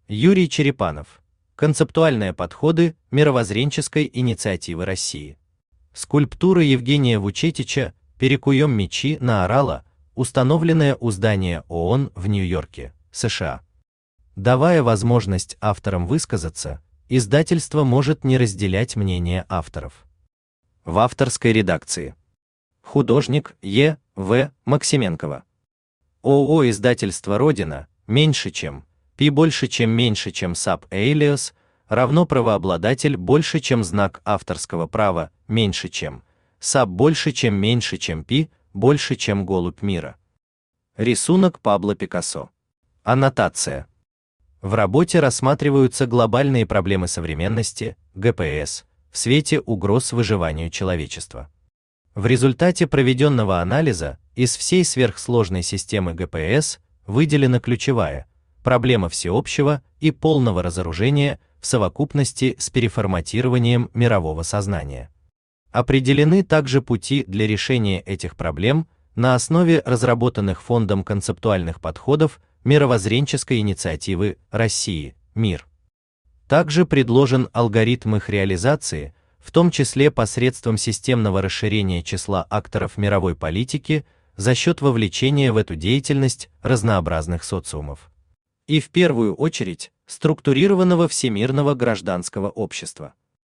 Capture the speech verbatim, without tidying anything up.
Юрий Черепанов. Концептуальные подходы мировоззренческой инициативы России. Скульптура Евгения Вучетича «Перекуем мечи» на Орала, установленная у здания ООН в Нью-Йорке, США. Давая возможность авторам высказаться, издательство может не разделять мнение авторов. В авторской редакции. Художник Е. В. Максименкова. ООО «Издательство Родина» меньше чем, Пи больше чем меньше чем Саб Элиос, равно правообладатель больше чем знак авторского права меньше чем, Саб больше чем меньше чем Пи больше чем голубь мира. Рисунок Пабло Пикассо. Аннотация. В работе рассматриваются глобальные проблемы современности, Г П С, в свете угроз выживанию человечества. В результате проведенного анализа из всей сверхсложной системы Г П С выделена ключевая проблема всеобщего и полного разоружения в совокупности с переформатированием мирового сознания. Определены также пути для решения этих проблем на основе разработанных Фондом концептуальных подходов мировоззренческой инициативы России «Мир». Также предложен алгоритм их реализации, в том числе посредством системного расширения числа акторов мировой политики за счет вовлечения в эту деятельность разнообразных социумов. И в первую очередь структурированного всемирного гражданского общества.